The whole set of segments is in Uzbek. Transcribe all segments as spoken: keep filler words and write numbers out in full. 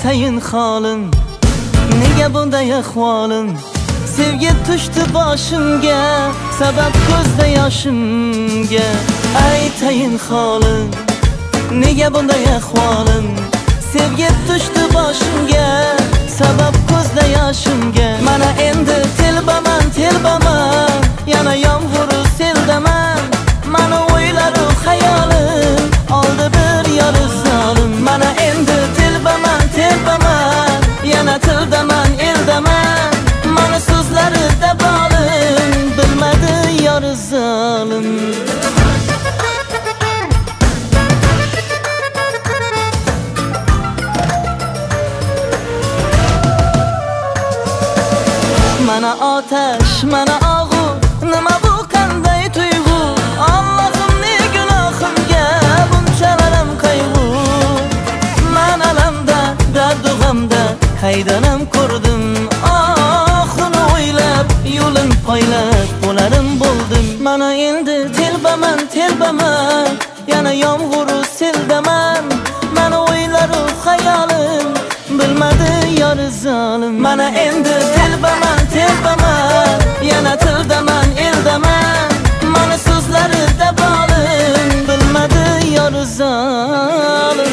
aytayin holim, nega bunday ahvolim? Sevgi tushdi boshimga, sabab ko'zda yoshimga. Aytayin holim, nega bunday ahvolim? Sevgi tushdi boshimga, sabab ko'zda yoshimga. Mana endi telbaman, telbaman, yana yomg'ir seldaman. Mana o'ylaru xayolim oldi bir yo'li zolim. Mana endi telbaman, telbaman, yana tildaman, eldaman. Mana so'zlarida bolim bilmadi yo'li zolim. Mana otash, mana og'u, nima bu qanday tuyg'u? Allohim ne gunohimga bunchalarim qayg'u. Men alamda, dardu g'amda qaydanam ko'rdim. Oxuni o'ylab, yo'lim poylab bo'larim bo'ldim. Mana endi telbaman, telbaman, yana yomg'ir seldaman. Mana o'ylaru xayolim bilmadi yo'li zolim. Mana endi telbaman, telbaman, yana tildaman, eldaman. Mana so'zlarida bolim bilmadi yo'li zolim.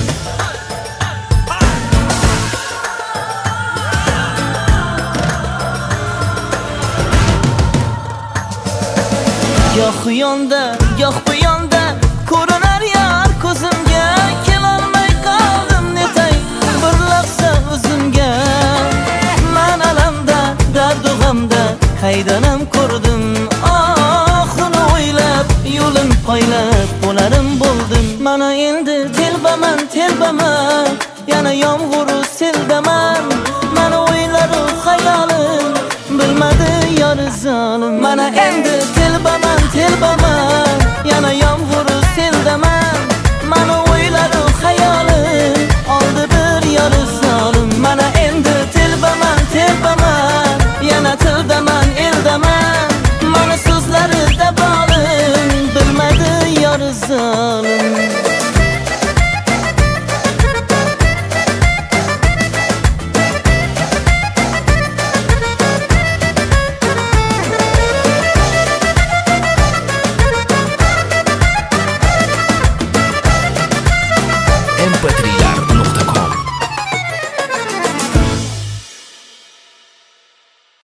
Goh u yonda, goh bu yonda ko'rinar yar ko'zimga. Kelolmay qoldim netay bir lahza o'zimga. Men alamda, dardu g'amda qaydanam ko'rdim. Oxuni o'ylab, yo'lim poylab bo'larim bo'ldim. Mana endi telbaman, telbaman, yana yomg'ir seldaman. Mana o'ylaru xayolim bilmadi yo'li zolim. Mana endi telbaman, telbaman, yana yomg'ir seldaman. Mana o'ylaru xayolim oldi bir yo'li zolim. Mana endi telbaman, telbaman, yana tildaman, eldaman. Mana so'zlarida bolim bilmadi yo'li zolim.